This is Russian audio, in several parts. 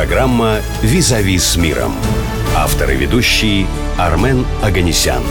Программа «Визави с миром». Автор и ведущий Армен Оганесян.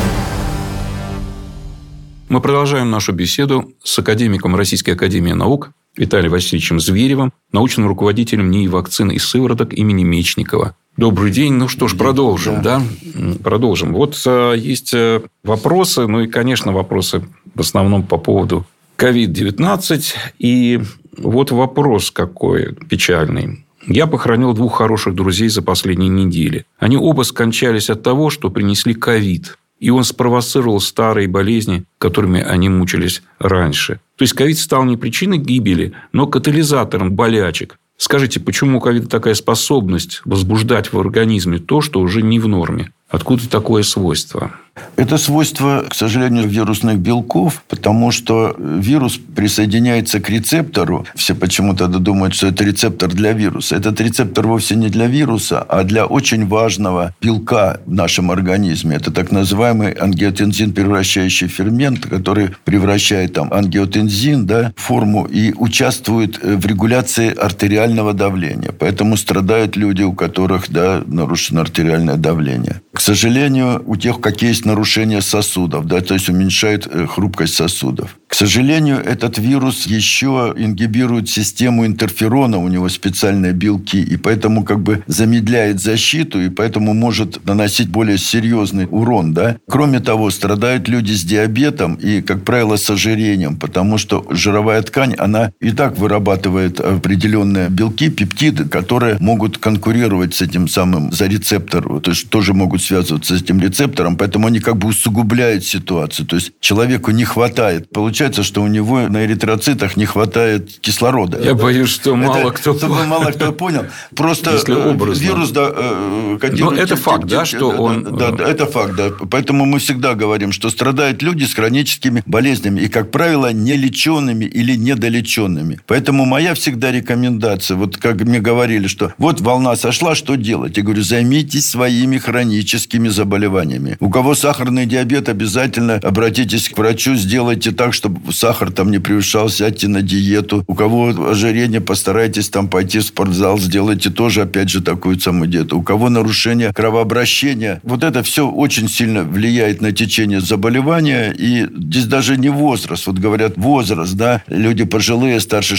Мы продолжаем нашу беседу с академиком Российской академии наук Виталием Васильевичем Зверевым, научным руководителем НИИ вакцин и сывороток имени Мечникова. Добрый день. Ну что ж, продолжим. Да? Продолжим. Вот есть вопросы, ну и, конечно, вопросы в основном по поводу COVID-19. И вот вопрос какой печальный. Я похоронил 2 хороших друзей за последние недели. Они оба скончались от того, что принесли ковид. И он спровоцировал старые болезни, которыми они мучились раньше. То есть, ковид стал не причиной гибели, но катализатором болячек. Скажите, почему у ковида такая способность возбуждать в организме то, что уже не в норме? Откуда такое свойство? Это свойство, к сожалению, вирусных белков, потому что вирус присоединяется к рецептору. Все почему-то думают, что это рецептор для вируса. Этот рецептор вовсе не для вируса, а для очень важного белка в нашем организме. Это так называемый ангиотензин превращающий фермент, который превращает ангиотензин в форму и участвует в регуляции артериального давления. Поэтому страдают люди, у которых нарушено артериальное давление. К сожалению, у тех, какие есть нарушение сосудов, то есть уменьшает хрупкость сосудов. К сожалению, этот вирус еще ингибирует систему интерферона, у него специальные белки, и поэтому замедляет защиту, и поэтому может наносить более серьезный урон. Кроме того, страдают люди с диабетом и, как правило, с ожирением, потому что жировая ткань, она и так вырабатывает определенные белки, пептиды, которые могут конкурировать с этим самым за рецептор, то есть тоже могут связываться с этим рецептором, поэтому они усугубляют ситуацию. То есть человеку не хватает. Получается, что у него на эритроцитах не хватает кислорода. Я боюсь, что мало кто понял. Просто вирус котирует... это факт, что он... Это факт, Поэтому мы всегда говорим, что страдают люди с хроническими болезнями и, как правило, нелеченными или недолеченными. Поэтому моя всегда рекомендация, как мне говорили, что волна сошла, что делать? Я говорю, займитесь своими хроническими заболеваниями. У кого сахарный диабет, обязательно обратитесь к врачу, сделайте так, чтобы сахар не превышал, сядьте на диету. У кого ожирение, постарайтесь пойти в спортзал, сделайте тоже, опять же, такую самую диету. У кого нарушение кровообращения, это все очень сильно влияет на течение заболевания, и здесь даже не возраст. Говорят, возраст, люди пожилые, старше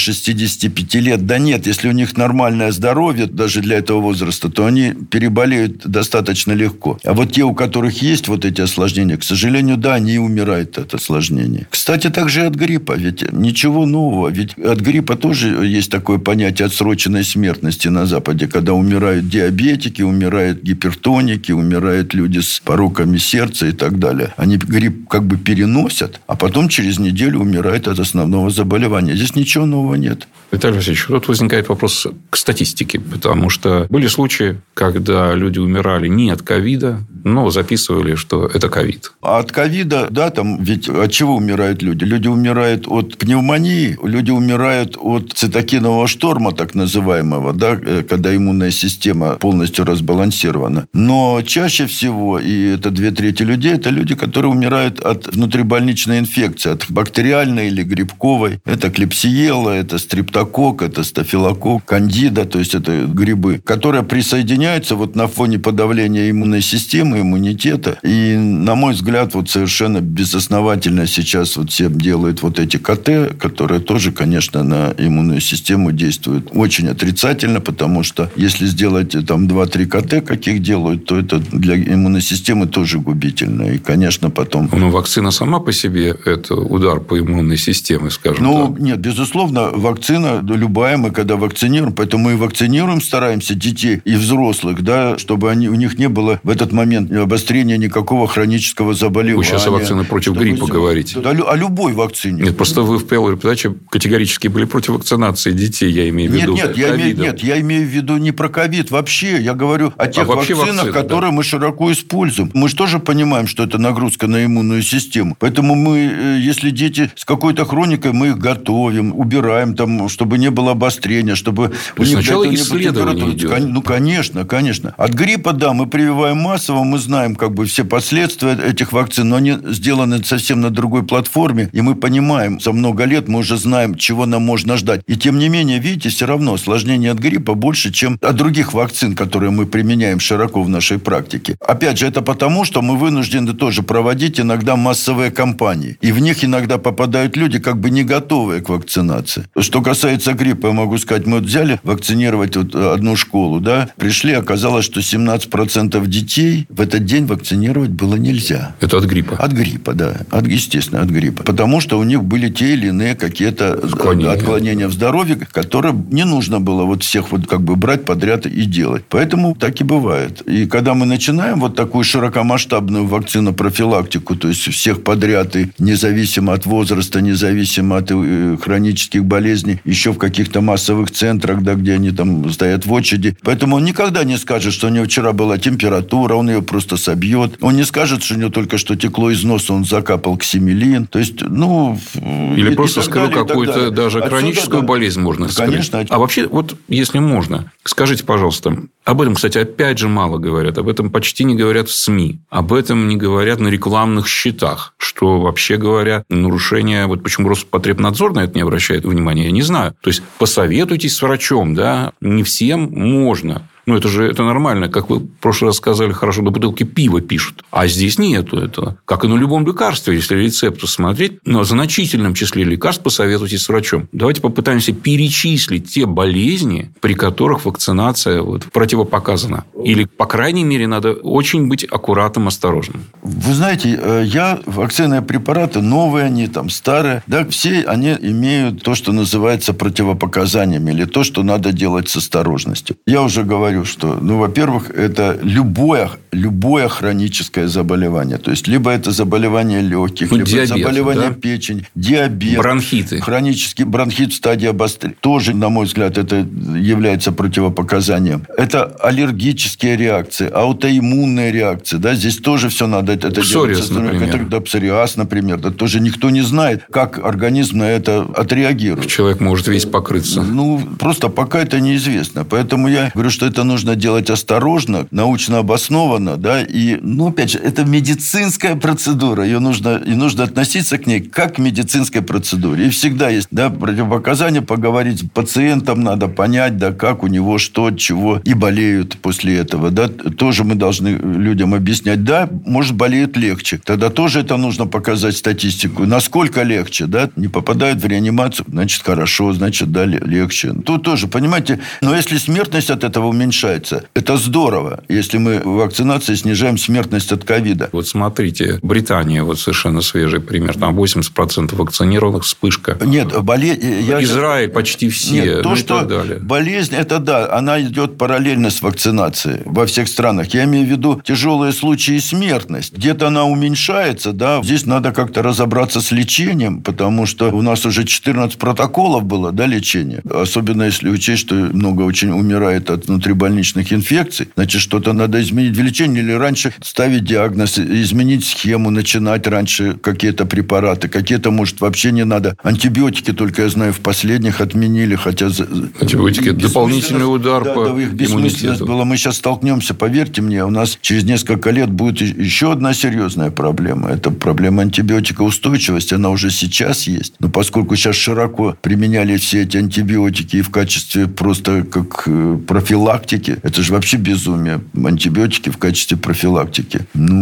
65 лет. Да нет, если у них нормальное здоровье, даже для этого возраста, то они переболеют достаточно легко. А те, у которых есть эти осложнения, к сожалению, они умирают от осложнений. Кстати, также и от гриппа. Ведь ничего нового. Ведь от гриппа тоже есть такое понятие отсроченной смертности на Западе, когда умирают диабетики, умирают гипертоники, умирают люди с пороками сердца и так далее. Они грипп переносят, а потом через неделю умирают от основного заболевания. Здесь ничего нового нет. Виталий Васильевич, тут возникает вопрос к статистике, потому что были случаи, когда люди умирали не от ковида, но записывали, что это ковид. А от ковида, ведь от чего умирают люди? Люди умирают от пневмонии, люди умирают от цитокинового шторма, так называемого, когда иммунная система полностью разбалансирована. Но чаще всего, и это 2/3 людей, это люди, которые умирают от внутрибольничной инфекции, от бактериальной или грибковой. Это клепсиела, это стрептокок, это стафилококк, кандида, то есть это грибы, которые присоединяются на фоне подавления иммунной системы, иммунитета. И, на мой взгляд, совершенно безосновательно сейчас всем делают эти КТ, которые тоже, конечно, на иммунную систему действуют очень отрицательно, потому что если сделать 2-3 КТ, каких делают, то это для иммунной системы тоже губительно. И, конечно, потом... Но вакцина сама по себе – это удар по иммунной системе, скажем так. Нет, безусловно, вакцина любая, мы когда вакцинируем, поэтому мы и вакцинируем, стараемся детей и взрослых, чтобы у них не было в этот момент обострения никакого хронического заболевания. Вы сейчас о вакцине против гриппа говорите. О любой вакцине. Нет, просто вы в первой передаче категорически были против вакцинации детей, я имею в виду. Нет, я имею в виду не про ковид вообще. Я говорю о тех вакцинах, которые мы широко используем. Мы же тоже понимаем, что это нагрузка на иммунную систему. Поэтому мы, если дети с какой-то хроникой, мы их готовим, убираем, чтобы чтобы не было обострения, чтобы... То есть сначала исследование идет. Ну, конечно. От гриппа, да, мы прививаем массово, мы знаем как бы все последствия этих вакцин, но они сделаны совсем на другой платформе, и мы понимаем, за много лет мы уже знаем, чего нам можно ждать. И тем не менее, видите, все равно осложнение от гриппа больше, чем от других вакцин, которые мы применяем широко в нашей практике. Опять же, это потому, что мы вынуждены тоже проводить иногда массовые кампании. И в них иногда попадают люди, как бы не готовые к вакцинации. Что касается гриппа, я могу сказать, мы взяли вакцинировать одну школу, да, пришли, оказалось, что 17% детей в этот день вакцинировать было нельзя. Это от гриппа? От гриппа, да. Естественно, от гриппа. Потому что у них были те или иные какие-то отклонения в здоровье, которые не нужно было вот всех вот как бы брать подряд и делать. Поэтому так и бывает. И когда мы начинаем вот такую широкомасштабную вакцинопрофилактику, то есть всех подряд, и независимо от возраста, независимо от хронических болезней, еще в каких-то массовых центрах, да, где они там стоят в очереди. Поэтому он никогда не скажет, что у него вчера была температура, он ее просто собьет. Он не скажет, что у него только что текло из носа, он закапал ксимелин. То есть, ну... Или просто скрыл какую-то даже хроническую болезнь, можно скрыть. Конечно. А вообще, вот если можно, скажите, пожалуйста, об этом, кстати, опять же мало говорят, об этом почти не говорят в СМИ, об этом не говорят на рекламных счетах, что, вообще говоря, нарушение, вот почему Роспотребнадзор на это не обращает внимания, я не знаю. То есть, посоветуйтесь с врачом, да, не всем можно. Ну, это нормально. Как вы в прошлый раз сказали, хорошо, на бутылке пива пишут. А здесь нету этого. Как и на любом лекарстве, если рецепт смотреть. Но о значительном числе лекарств посоветуйтесь с врачом. Давайте попытаемся перечислить те болезни, при которых вакцинация противопоказана. Или, по крайней мере, надо очень быть аккуратным, осторожным. Вы знаете, вакцинные препараты, новые они, там, старые, да, все они имеют то, что называется противопоказаниями, или то, что надо делать с осторожностью. Я уже говорю, что, во-первых, это любое хроническое заболевание. То есть, либо это заболевание легких, либо диабет, заболевание печени, диабет. Бронхиты. Хронический бронхит в стадии обострения. Тоже, на мой взгляд, это является противопоказанием. Это аллергические реакции, аутоиммунные реакции. Да? Здесь тоже все надо это делать. Псориаз, например. Да, псориаз, например. Да, тоже никто не знает, как организм на это отреагирует. Человек может весь покрыться. Просто пока это неизвестно. Поэтому я говорю, что это нужно делать осторожно, научно обоснованно, да, и, опять же, это медицинская процедура, и нужно относиться к ней как к медицинской процедуре. И всегда есть, да, противопоказания, поговорить с пациентом, надо понять, да, как у него что, чего, и болеют после этого, да, тоже мы должны людям объяснять, да, может, болеют легче, тогда тоже это нужно показать статистику, насколько легче, да, не попадают в реанимацию, значит, хорошо, значит, да, легче. Тут тоже, понимаете, но если смертность от этого уменьшается, это здорово, если мы в вакцинации снижаем смертность от ковида. Вот смотрите, Британия, совершенно свежий пример, там 80% вакцинированных, вспышка. Нет, Израиль почти все. Нет, то, что болезнь, это да, она идет параллельно с вакцинацией во всех странах. Я имею в виду тяжелые случаи и смертность. Где-то она уменьшается, да, здесь надо как-то разобраться с лечением, потому что у нас уже 14 протоколов было, да, лечения. Особенно если учесть, что много очень умирает от внутрибольничных инфекций, значит, что-то надо изменить в лечении, или раньше ставить диагноз, изменить схему, начинать раньше какие-то препараты, какие-то, может, вообще не надо. Антибиотики, только я знаю, в последних отменили, хотя... Антибиотики – дополнительный удар по их бессмысленность была. Мы сейчас столкнемся, поверьте мне, у нас через несколько лет будет еще одна серьезная проблема. Это проблема антибиотикоустойчивости, она уже сейчас есть. Но поскольку сейчас широко применяли все эти антибиотики и в качестве просто как профилактики, это же вообще безумие. Антибиотики в качестве профилактики.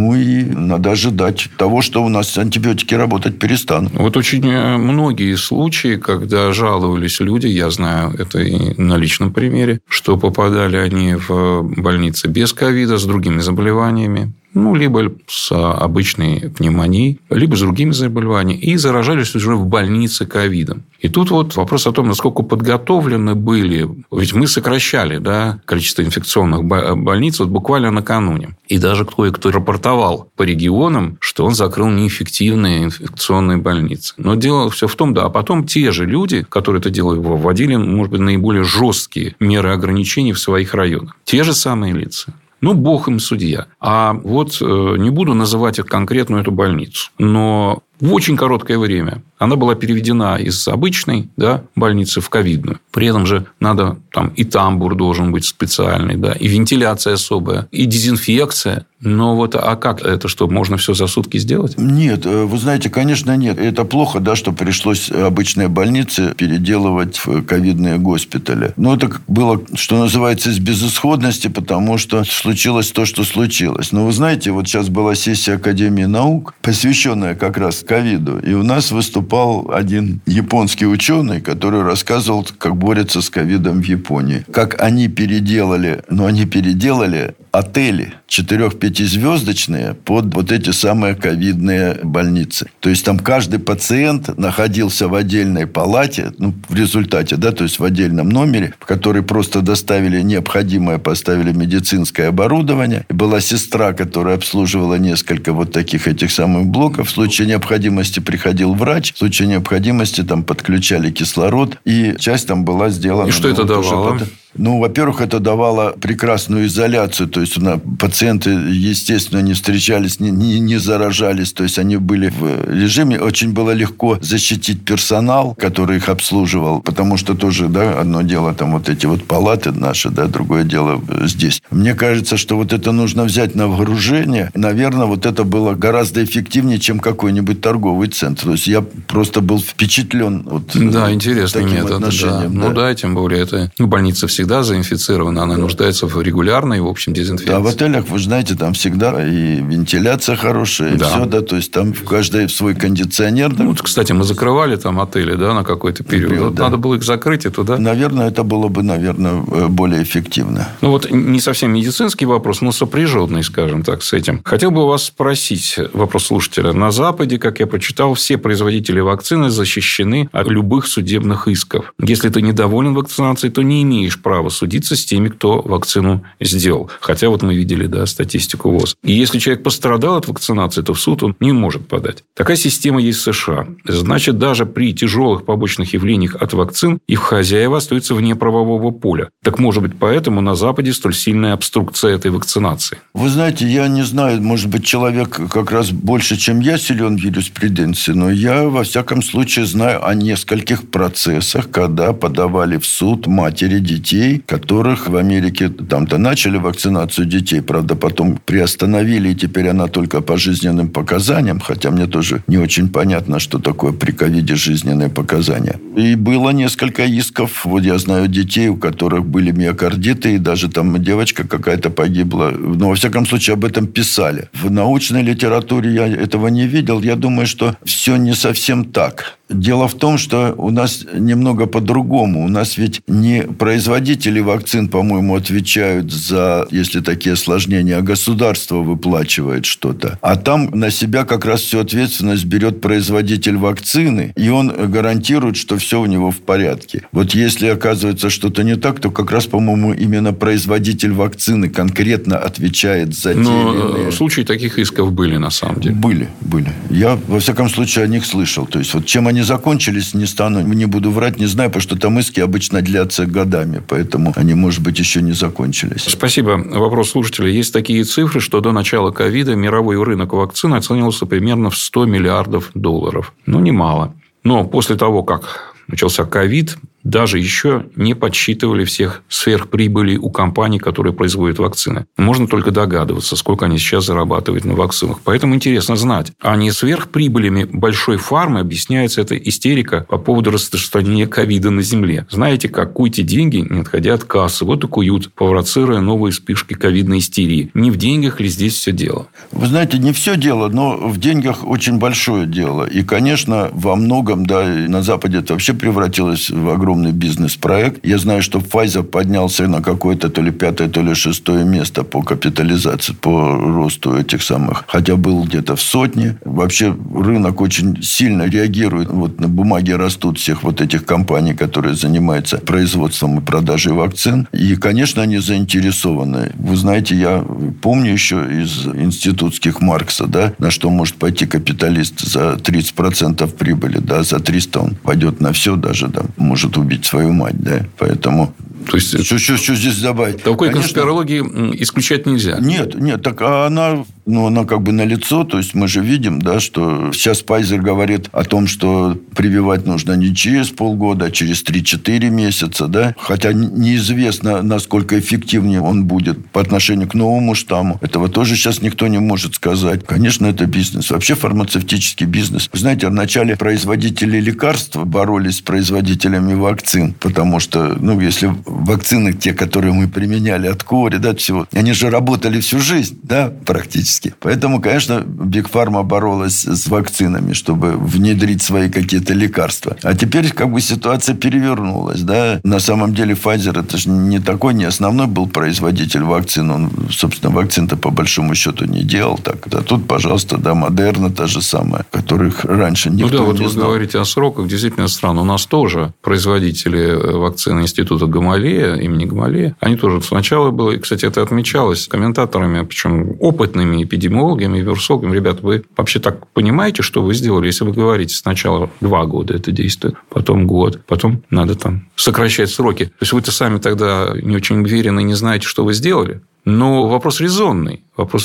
И надо ожидать того, что у нас антибиотики работать перестанут. Вот очень многие случаи, когда жаловались люди, я знаю это и на личном примере, что попадали они в больницы без ковида, с другими заболеваниями, либо с обычной пневмонией, либо с другими заболеваниями, и заражались уже в больнице ковидом. И тут вопрос о том, насколько подготовлены были. Ведь мы сокращали, да, количество инфекционных больниц буквально накануне. И даже кое-кто рапортовал по регионам, что он закрыл неэффективные инфекционные больницы. Но дело все в том, да, а потом те же люди, которые это делали, вводили, может быть, наиболее жесткие меры ограничений в своих районах. Те же самые лица. Бог им судья. А не буду называть конкретную эту больницу, но в очень короткое время она была переведена из обычной, да, больницы в ковидную. При этом же надо и тамбур должен быть специальный, да, и вентиляция особая, и дезинфекция. Но а как это, что можно все за сутки сделать? Нет, вы знаете, конечно, нет. Это плохо, да, что пришлось обычные больницы переделывать в ковидные госпитали. Но это было, что называется, из безысходности, потому что случилось то, что случилось. Но вы знаете, вот сейчас была сессия Академии наук, посвященная как раз ковиду. И у нас выступал один японский ученый, который рассказывал, как борются с ковидом в Японии. Как они переделали отели 4-5-звездочные под вот эти самые ковидные больницы. То есть, там каждый пациент находился в отдельной палате, в результате, да, то есть в отдельном номере, в который просто доставили необходимое, поставили медицинское оборудование. И была сестра, которая обслуживала несколько вот таких этих самых блоков. В случае необходимости приходил врач, в случае необходимости там подключали кислород, и часть там была сделана. И что это давало? Во-первых, это давало прекрасную изоляцию. То есть, пациенты, естественно, не встречались, не заражались. То есть, они были в режиме. Очень было легко защитить персонал, который их обслуживал. Потому что тоже, да, одно дело там вот эти вот палаты наши, да, другое дело здесь. Мне кажется, что вот это нужно взять на вооружение. Наверное, вот это было гораздо эффективнее, чем какой-нибудь торговый центр. То есть, я просто был впечатлен да, интересный таким метод. отношением. Да. Тем более, это больница всегда заинфицирована, она нуждается в регулярной, в общем, дезинфекции. Да, в отелях, вы знаете, там всегда и вентиляция хорошая, и все, да, то есть, там в каждой свой кондиционер. Да. Кстати, мы закрывали там отели, да, на какой-то период. Да. Надо было их закрыть, и туда. Наверное, это было бы, более эффективно. Не совсем медицинский вопрос, но сопряженный, скажем так, с этим. Хотел бы у вас спросить, вопрос слушателя. На Западе, как я прочитал, все производители вакцины защищены от любых судебных исков. Если ты недоволен вакцинацией, то не имеешь права судиться с теми, кто вакцину сделал. Хотя мы видели, да, статистику ВОЗ. И если человек пострадал от вакцинации, то в суд он не может подать. Такая система есть в США. Значит, даже при тяжелых побочных явлениях от вакцин их хозяева остаются вне правового поля. Так, может быть, поэтому на Западе столь сильная обструкция этой вакцинации? Вы знаете, я не знаю, может быть, человек как раз больше, чем я, силен в юриспруденции, но я, во всяком случае, знаю о нескольких процессах, когда подавали в суд матери детей, которых в Америке там-то начали вакцинацию детей, правда, потом приостановили, и теперь она только по жизненным показаниям, хотя мне тоже не очень понятно, что такое при ковиде жизненные показания. И было несколько исков, я знаю детей, у которых были миокардиты, и даже там девочка какая-то погибла. Но, во всяком случае, об этом писали. В научной литературе я этого не видел. Я думаю, что все не совсем так. Дело в том, что у нас немного по-другому. У нас ведь не производители вакцин, по-моему, отвечают за, если такие осложнения, а государство выплачивает что-то. А там на себя как раз всю ответственность берет производитель вакцины, и он гарантирует, что все у него в порядке. Если оказывается что-то не так, то как раз, по-моему, именно производитель вакцины конкретно отвечает за те или иные... Случаи таких исков были, на самом деле. Были. Я, во всяком случае, о них слышал. То есть, чем они закончились, не буду врать, не знаю, потому что там иски обычно длятся годами, поэтому они, может быть, еще не закончились. Спасибо. Вопрос слушателя. Есть такие цифры, что до начала ковида мировой рынок вакцины оценивался примерно в $100 миллиардов. Немало. Но после того, как начался ковид, даже еще не подсчитывали всех сверхприбылей у компаний, которые производят вакцины. Можно только догадываться, сколько они сейчас зарабатывают на вакцинах. Поэтому интересно знать, а не сверхприбылями большой фармы объясняется эта истерика по поводу распространения ковида на Земле. Знаете как? Куйте деньги, не отходя от кассы. Вот и куют, провоцируя новые вспышки ковидной истерии. Не в деньгах ли здесь все дело? Вы знаете, не все дело, но в деньгах очень большое дело. И, конечно, во многом, да, на Западе это вообще превратилось в огромный бизнес-проект. Я знаю, что Pfizer поднялся на какое-то то ли 5-е, то ли 6-е место по капитализации, по росту этих самых. Хотя был где-то в 100. Вообще рынок очень сильно реагирует. На бумаге растут всех этих компаний, которые занимаются производством и продажей вакцин. И, конечно, они заинтересованы. Вы знаете, я помню еще из институтских Маркса, да, на что может пойти капиталист за 30% прибыли, да, за 300 он пойдет на все даже, да, может убить свою мать, да, поэтому... То есть, что здесь добавить? Такой конспирологии исключать нельзя. Нет, так она она как бы налицо. То есть мы же видим, да, что сейчас Pfizer говорит о том, что прививать нужно не через полгода, а через 3-4 месяца, да. Хотя неизвестно, насколько эффективнее он будет по отношению к новому штамму. Этого тоже сейчас никто не может сказать. Конечно, это бизнес. Вообще фармацевтический бизнес. Вы знаете, вначале производители лекарств боролись с производителями вакцин, потому что, если вакцины, те, которые мы применяли от кори, да, всего, они же работали всю жизнь, да, практически. Поэтому, конечно, Big Pharma боролась с вакцинами, чтобы внедрить свои какие-то лекарства. А теперь как бы ситуация перевернулась, да. На самом деле Pfizer это же не основной был производитель вакцин. Он, собственно, вакцин-то по большому счету не делал так. А тут, пожалуйста, да, Модерна та же самая, которых раньше никто не знал. Вы говорите о сроках, действительно странно. У нас тоже производители вакцины Института Гамалея, имени Гамалея, они тоже сначала было, и, кстати, это отмечалось комментаторами, причем опытными эпидемиологами, вирусологами. Ребята, вы вообще так понимаете, что вы сделали, если вы говорите сначала 2 года это действует, потом год, потом надо сокращать сроки. То есть вы-то сами тогда не очень уверены, не знаете, что вы сделали. Но вопрос резонный.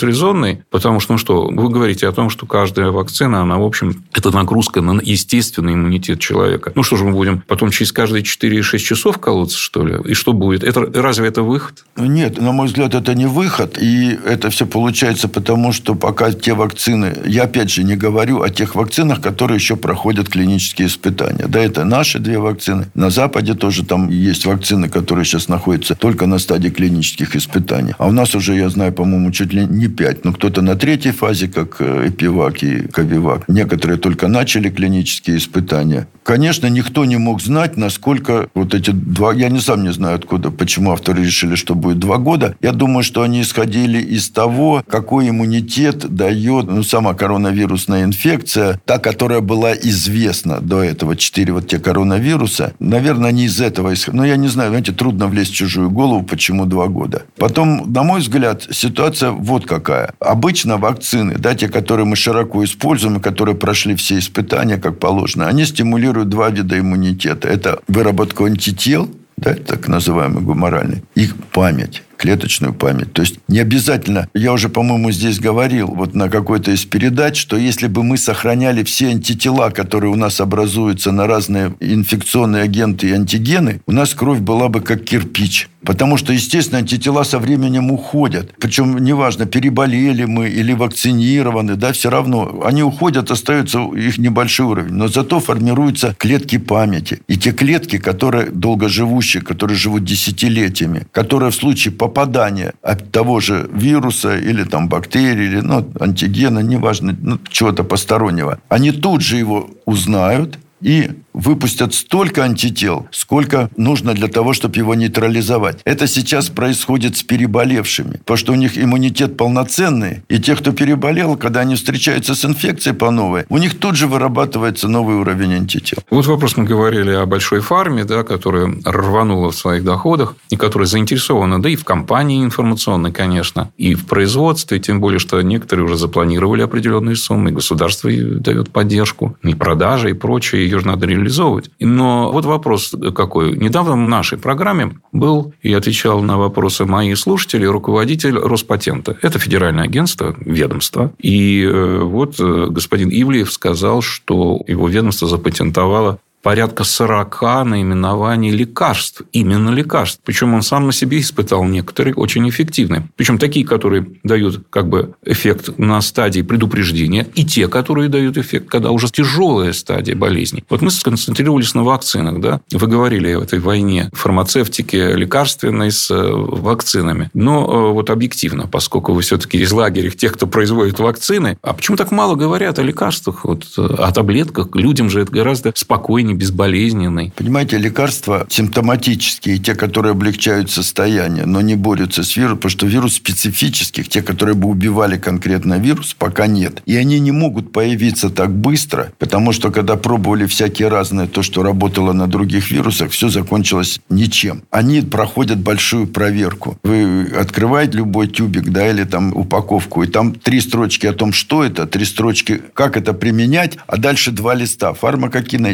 Потому что, вы говорите о том, что каждая вакцина, она, в общем, это нагрузка на естественный иммунитет человека. Что же мы будем потом через каждые 4-6 часов колоться, что ли? И что будет? Разве это выход? Нет, на мой взгляд, это не выход. И это все получается потому, что пока те вакцины... Я, опять же, не говорю о тех вакцинах, которые еще проходят клинические испытания. Да, это наши 2 вакцины. На Западе тоже там есть вакцины, которые сейчас находятся только на стадии клинических испытаний. А у нас уже, я знаю, по-моему, чуть ли не 5. Кто-то на 3-й фазе, как Эпивак и Ковивак. Некоторые только начали клинические испытания. Конечно, никто не мог знать, насколько эти 2... Я сам не знаю, откуда, почему авторы решили, что будет 2 года. Я думаю, что они исходили из того, какой иммунитет дает сама коронавирусная инфекция, та, которая была известна до этого. 4 те коронавируса. Наверное, они из этого исходили. Но я не знаю, трудно влезть в чужую голову, почему 2 года. Потом, на мой взгляд, ситуация вот какая. Обычно вакцины, да, те, которые мы широко используем, которые прошли все испытания, как положено, они стимулируют 2 вида иммунитета. Это выработку антител, да, так называемый гуморальный, и память. Клеточную память. То есть, не обязательно, я уже, по-моему, здесь говорил, на какой-то из передач, что если бы мы сохраняли все антитела, которые у нас образуются на разные инфекционные агенты и антигены, у нас кровь была бы как кирпич. Потому что, естественно, антитела со временем уходят. Причем, неважно, переболели мы или вакцинированы, да, все равно они уходят, остается их небольшой уровень. Но зато формируются клетки памяти. И те клетки, которые долгоживущие, которые живут десятилетиями, которые в случае попадания от того же вируса или бактерии, или антигена, неважно, чего-то постороннего, они тут же его узнают и выпустят столько антител, сколько нужно для того, чтобы его нейтрализовать. Это сейчас происходит с переболевшими, потому что у них иммунитет полноценный, и те, кто переболел, когда они встречаются с инфекцией по новой, у них тут же вырабатывается новый уровень антител. Вопрос, мы говорили о большой фарме, да, которая рванула в своих доходах, и которая заинтересована, да и в компании информационной, конечно, и в производстве, тем более, что некоторые уже запланировали определенные суммы, и государство дает поддержку, и продажи, и прочее, ее же надо реализовывать. Но вопрос какой. Недавно в нашей программе был и отвечал на вопросы моих слушателей руководитель Роспатента. Это федеральное агентство, ведомство. И господин Ивлеев сказал, что его ведомство запатентовало порядка 40 наименований лекарств. Именно лекарств. Причем он сам на себе испытал некоторые очень эффективные. Причем такие, которые дают эффект на стадии предупреждения, и те, которые дают эффект, когда уже тяжелая стадия болезни. Мы сконцентрировались на вакцинах. Да? Вы говорили о этой войне фармацевтики лекарственной с вакцинами. Но объективно, поскольку вы все-таки из лагеря тех, кто производит вакцины, а почему так мало говорят о лекарствах, о таблетках? Людям же это гораздо спокойнее, безболезненный. Понимаете, лекарства симптоматические, те, которые облегчают состояние, но не борются с вирусом, потому что вирус специфических, те, которые бы убивали конкретно вирус, пока нет. И они не могут появиться так быстро, потому что, когда пробовали всякие разные, то, что работало на других вирусах, все закончилось ничем. Они проходят большую проверку. Вы открываете любой тюбик, да, или упаковку, и там 3 строчки о том, что это, 3 строчки, как это применять, а дальше 2 листа. Фармакокинетика, фармакодинамика,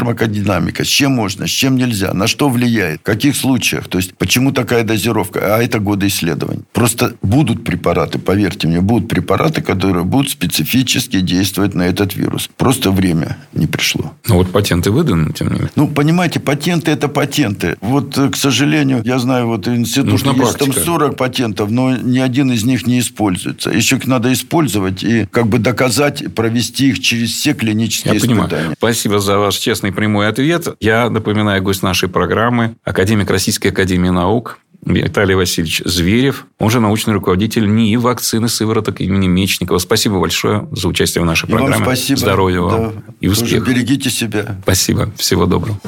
фармакодинамика, с чем можно, с чем нельзя, на что влияет, в каких случаях, то есть почему такая дозировка, а это годы исследований. Просто будут препараты, поверьте мне, будут препараты, которые будут специфически действовать на этот вирус. Просто время не пришло. Но вот патенты выданы, тем не менее. Ну, понимаете, патенты – это патенты. Вот, к сожалению, я знаю, вот институт Нужна есть практика. там 40 патентов, но ни один из них не используется. Еще их надо использовать и как бы доказать, провести их через все клинические испытания. Понимаю. Спасибо за ваш честный прямой ответ. Я напоминаю, гость нашей программы – академик Российской академии наук Виталий Васильевич Зверев, он же научный руководитель НИИ вакцины сывороток имени Мечникова. Спасибо большое за участие в нашей программе. Вам спасибо. Здоровья вам и успехов. Берегите себя. Спасибо. Всего доброго.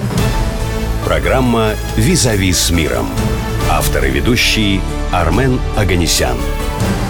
Программа «Визави с миром». Автор и ведущий Армен Оганесян.